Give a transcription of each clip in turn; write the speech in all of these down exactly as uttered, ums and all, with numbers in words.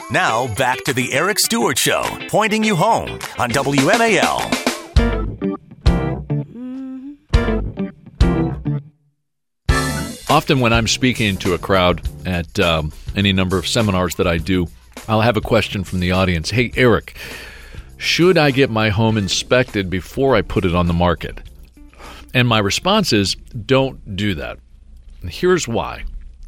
Now, back to the Eric Stewart Show, pointing you home on W M A L. Often when I'm speaking to a crowd at um, any number of seminars that I do, I'll have a question from the audience. Hey, Eric, should I get my home inspected before I put it on the market? And my response is, don't do that. And here's why.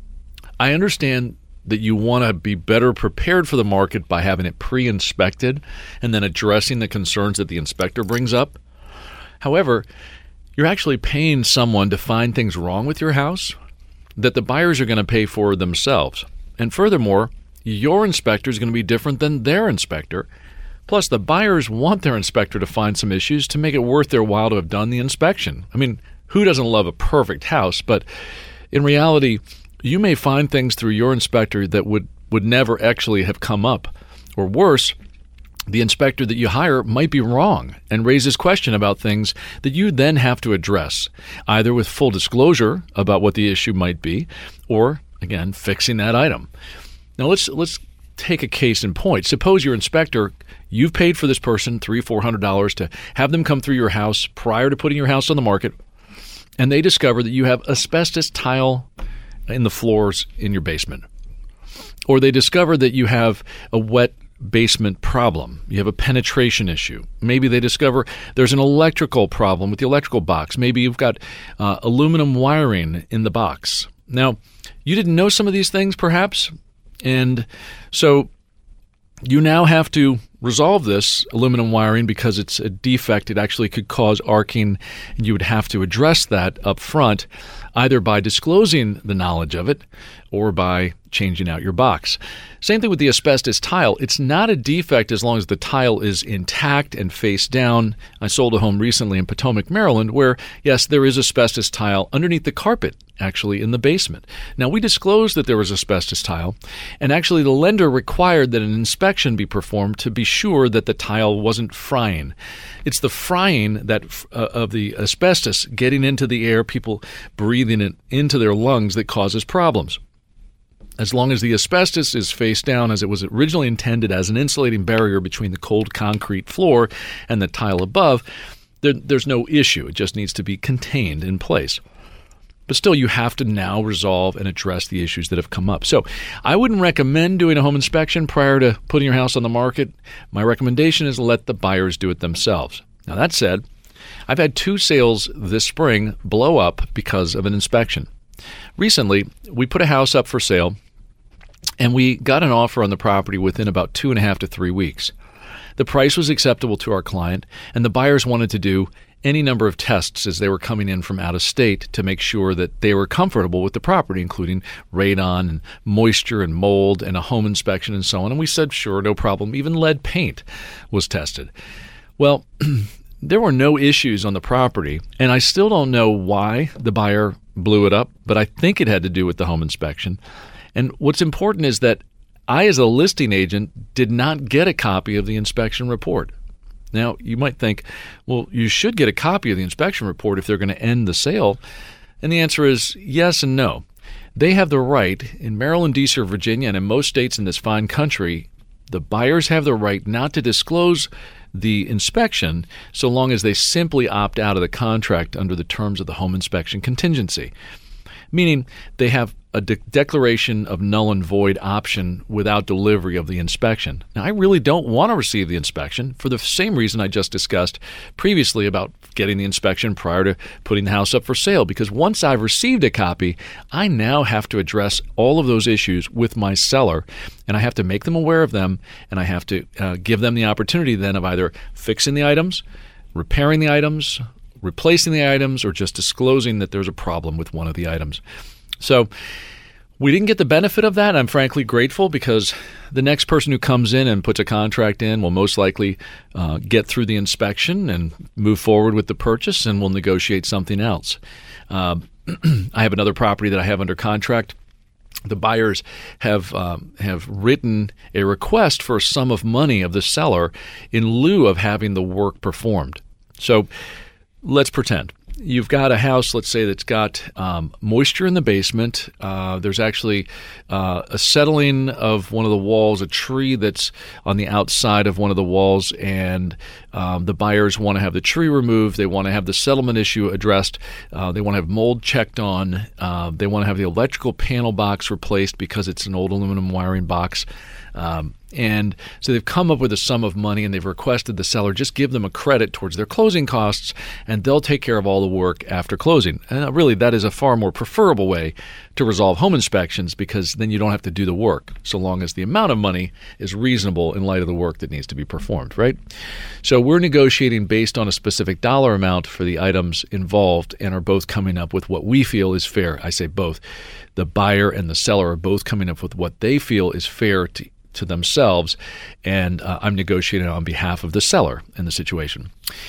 I understand that you want to be better prepared for the market by having it pre-inspected and then addressing the concerns that the inspector brings up. However, you're actually paying someone to find things wrong with your house that the buyers are going to pay for themselves. And furthermore, your inspector is going to be different than their inspector. Plus, the buyers want their inspector to find some issues to make it worth their while to have done the inspection. I mean, who doesn't love a perfect house? But in reality, you may find things through your inspector that would, would never actually have come up. Or worse, the inspector that you hire might be wrong and raises question about things that you then have to address, either with full disclosure about what the issue might be, or, again, fixing that item. Now, let's let's take a case in point. Suppose your inspector, you've paid for this person three hundred dollars, four hundred dollars to have them come through your house prior to putting your house on the market, and they discover that you have asbestos tile in the floors in your basement. Or they discover that you have a wet basement problem. You have a penetration issue. Maybe they discover there's an electrical problem with the electrical box. Maybe you've got uh, aluminum wiring in the box. Now, you didn't know some of these things, perhaps, and so you now have to resolve this aluminum wiring because it's a defect. It actually could cause arcing, and you would have to address that up front, either by disclosing the knowledge of it or by changing out your box. Same thing with the asbestos tile. It's not a defect as long as the tile is intact and face down. I sold a home recently in Potomac, Maryland, where, yes, there is asbestos tile underneath the carpet, actually, in the basement. Now, we disclosed that there was asbestos tile, and actually the lender required that an inspection be performed to be sure that the tile wasn't frying. It's the frying that uh, of the asbestos getting into the air, people breathing it into their lungs, that causes problems. As long as the asbestos is face down as it was originally intended as an insulating barrier between the cold concrete floor and the tile above, there, there's no issue. It just needs to be contained in place. But still, you have to now resolve and address the issues that have come up. So I wouldn't recommend doing a home inspection prior to putting your house on the market. My recommendation is let the buyers do it themselves. Now, that said, I've had two sales this spring blow up because of an inspection. Recently, we put a house up for sale, and we got an offer on the property within about two and a half to three weeks. The price was acceptable to our client, and the buyers wanted to do any number of tests as they were coming in from out of state to make sure that they were comfortable with the property, including radon and moisture and mold and a home inspection and so on. And we said, sure, no problem. Even lead paint was tested. Well, there were no issues on the property, and I still don't know why the buyer blew it up, but I think it had to do with the home inspection. And what's important is that I, as a listing agent, did not get a copy of the inspection report. Now, you might think, well, you should get a copy of the inspection report if they're going to end the sale. And the answer is yes and no. They have the right, in Maryland, D C, or Virginia, and in most states in this fine country, the buyers have the right not to disclose the inspection so long as they simply opt out of the contract under the terms of the home inspection contingency, meaning they have a de- declaration of null and void option without delivery of the inspection. Now, I really don't want to receive the inspection for the same reason I just discussed previously about getting the inspection prior to putting the house up for sale, because once I've received a copy, I now have to address all of those issues with my seller, and I have to make them aware of them, and I have to uh, give them the opportunity then of either fixing the items, repairing the items, replacing the items, or just disclosing that there's a problem with one of the items. So we didn't get the benefit of that. I'm frankly grateful because the next person who comes in and puts a contract in will most likely uh, get through the inspection and move forward with the purchase, and we'll negotiate something else. Uh, I have another property that I have under contract. The buyers have um, have written a request for a sum of money of the seller in lieu of having the work performed. So let's pretend you've got a house, let's say, that's got um, moisture in the basement. Uh, there's actually uh, a settling of one of the walls, a tree that's on the outside of one of the walls, and um, the buyers want to have the tree removed. They want to have the settlement issue addressed. Uh, they want to have mold checked on. Uh, they want to have the electrical panel box replaced because it's an old aluminum wiring box. Um, and so they've come up with a sum of money, and they've requested the seller just give them a credit towards their closing costs, and they'll take care of all the work after closing. And really, that is a far more preferable way to resolve home inspections, because then you don't have to do the work, so long as the amount of money is reasonable in light of the work that needs to be performed, right? So we're negotiating based on a specific dollar amount for the items involved, and are both coming up with what we feel is fair. I say both. The buyer and the seller are both coming up with what they feel is fair to to themselves, and uh, I'm negotiating on behalf of the seller in the situation.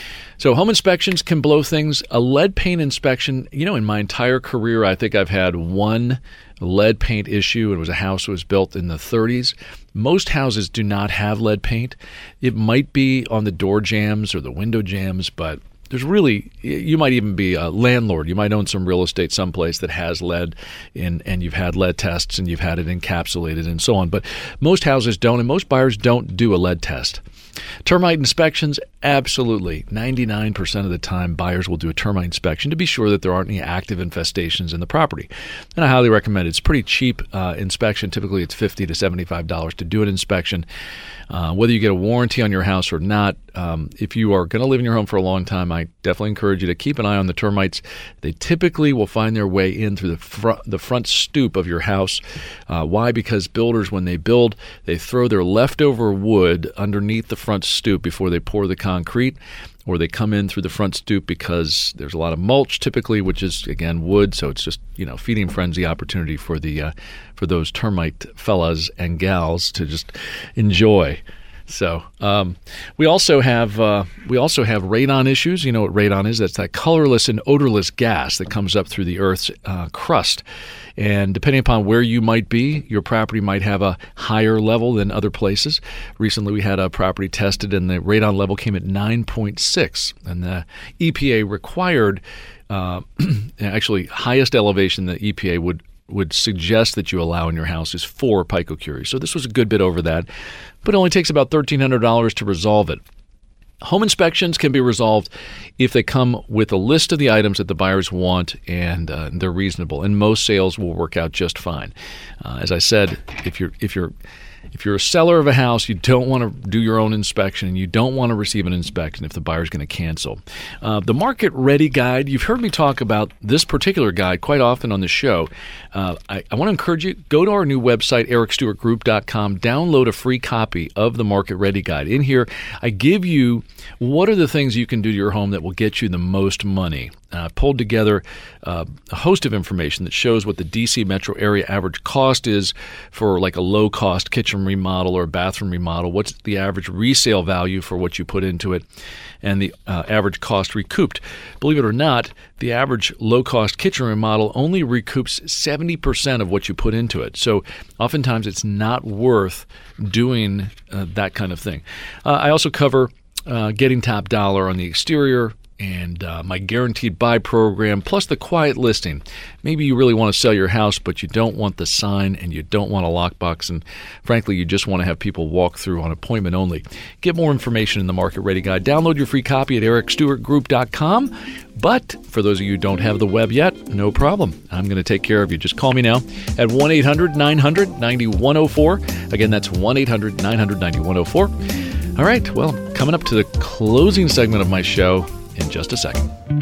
So home inspections can blow things. A lead paint inspection, you know, in my entire career, I think I've had one lead paint issue. It was a house that was built in the thirties. Most houses do not have lead paint. It might be on the door jambs or the window jambs, but there's really, you might even be a landlord. You might own some real estate someplace that has lead in, and you've had lead tests and you've had it encapsulated and so on. But most houses don't, and most buyers don't do a lead test. Termite inspections, absolutely. ninety-nine percent of the time, buyers will do a termite inspection to be sure that there aren't any active infestations in the property. And I highly recommend it. It's a pretty cheap uh, inspection. Typically, it's fifty to seventy-five dollars to do an inspection. Uh, whether you get a warranty on your house or not, um, if you are going to live in your home for a long time, I definitely encourage you to keep an eye on the termites. They typically will find their way in through the, fr- the front stoop of your house. Uh, why? Because builders, when they build, they throw their leftover wood underneath the front stoop before they pour the concrete, or they come in through the front stoop because there's a lot of mulch typically, which is, again, wood. So it's just, you know, feeding frenzy opportunity for the uh, for those termite fellas and gals to just enjoy. So um, we also have uh, we also have radon issues. You know what radon is? That's that colorless and odorless gas that comes up through the Earth's uh, crust. And depending upon where you might be, your property might have a higher level than other places. Recently, we had a property tested, and the radon level came at nine point six. And the E P A required, uh, actually, highest elevation the E P A would would suggest that you allow in your house is four picocuries. So this was a good bit over that, but it only takes about thirteen hundred dollars to resolve it. Home inspections can be resolved if they come with a list of the items that the buyers want, and uh, they're reasonable. And most sales will work out just fine. Uh, as I said, if you're if you're If you're a seller of a house, you don't want to do your own inspection, and you don't want to receive an inspection if the buyer's going to cancel. Uh, the Market Ready Guide, you've heard me talk about this particular guide quite often on the show. Uh, I, I want to encourage you, go to our new website, eric stewart group dot com, download a free copy of the Market Ready Guide. In here, I give you what are the things you can do to your home that will get you the most money. Uh, I've pulled together uh, a host of information that shows what the D C metro area average cost is for like a low-cost kitchen remodel or bathroom remodel. What's the average resale value for what you put into it, and the uh, average cost recouped. Believe it or not, the average low-cost kitchen remodel only recoups seventy percent of what you put into it. So oftentimes it's not worth doing uh, that kind of thing. Uh, I also cover uh, getting top dollar on the exterior, and uh, my guaranteed buy program, plus the quiet listing. Maybe you really want to sell your house, but you don't want the sign and you don't want a lockbox, and frankly, you just want to have people walk through on appointment only. Get more information in the Market Ready Guide. Download your free copy at eric stewart group dot com. But for those of you who don't have the web yet, no problem. I'm going to take care of you. Just call me now at one eight hundred nine hundred ninety-one oh four. Again, that's one eight hundred nine hundred ninety-one oh four. All right, well, coming up to the closing segment of my show in just a second.